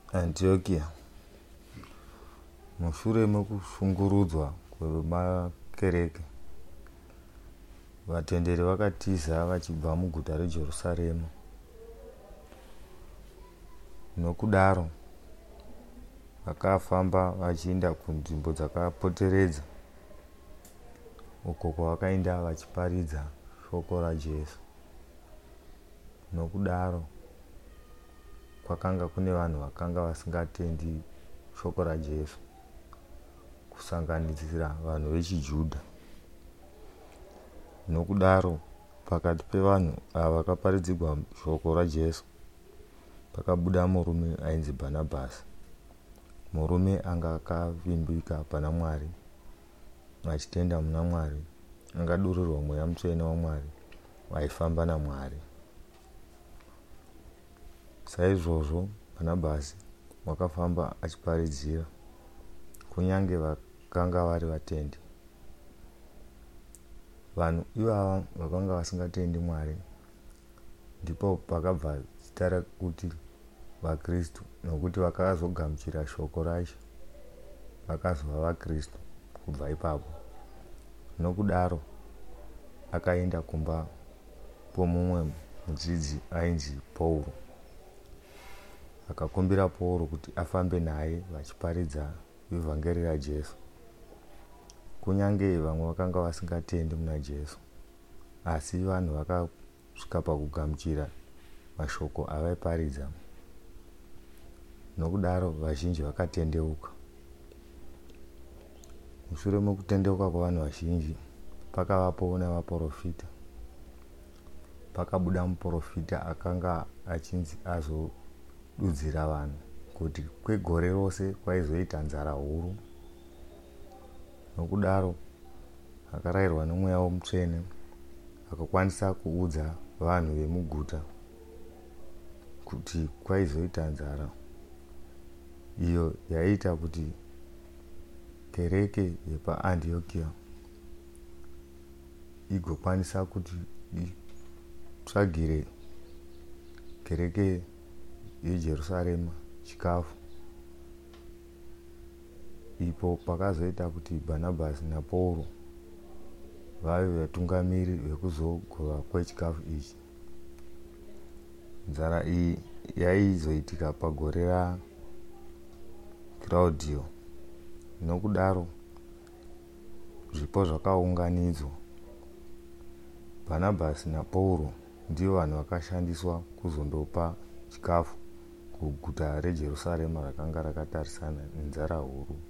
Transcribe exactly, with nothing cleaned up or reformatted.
Antiochia. Mushure mekushungurudzwa kwemakereke, vatenderi vakatiza vachibva muguta rejerusarema. Nokudaro vakafamba vachienda kunzvimbo dzakapoteredza, uko kwavakaenda vachiparidza shoko raJesu. Nokudaro kwakanga kune vanhu vakanga vasingatendi shoko raJesu, kusanganisira vanhu vechiJudha. Nokudaro pakati pevanhu ava vakaparidzirwa shoko raJesu pakabuda murume ainzi Bhanabhasi, murume anga akavimbika pana Mwari, achitenda muna Mwari, angadurirwa mweya mutsvene waMwari, vaifamba naMwari. Saizvozvo Bhanabhasi wakafamba achiparidzira kunyange vakanga vari vatendi. Vanhu ivava vakanga vasingatendi Mwari ndipo pakabva zita rekuti vaKristu, nokuti vakazogamuchira shoko racho vakazova vaKristu kubva ipapo. Nokudaro akaenda kumba kwomumwe mudzidzi ainzi Pauro, akakumbira Pauro kuti afambe naye vachiparidza evhangeri raJesu. Kunyange vamwe vakanga vasingatendi muna Jesu, asi vanhu vakasvika pakugamuchira mashoko avaiparidza. Nokudaro vazhinji vakatendeuka. Mushure mekutendeuka kwavanhu vazhinji, pakavapo navaprofita. Pakabuda muprofita akanga achinzi azodudzira vanhu kuti kwegore rose kwaizoita nzara huru. Nokudaro akarayirwa nomweya mutsvene akakwanisa kuudza vanhu vemuguta kuti kwaizoita nzara, iyo yaiita kuti kereke yepaAntiochia igokwanisa kuti itsvagire kereke yeJerusarema chikafu. Ipo pakazoita kuti Bhanabhasi naPauro vave vatungamiri vekuzogova kwechikafu ichi. Nzara iyi yaizoitika pagore raKlaudhiyo. Nokudaro zvipo zvakaunganidzwa. Bhanabhasi naPauro ndivo vanhu vakashandiswa kuzondopa chikafu kuguta reJerusarema rakanga rakatarisana nenzara huru.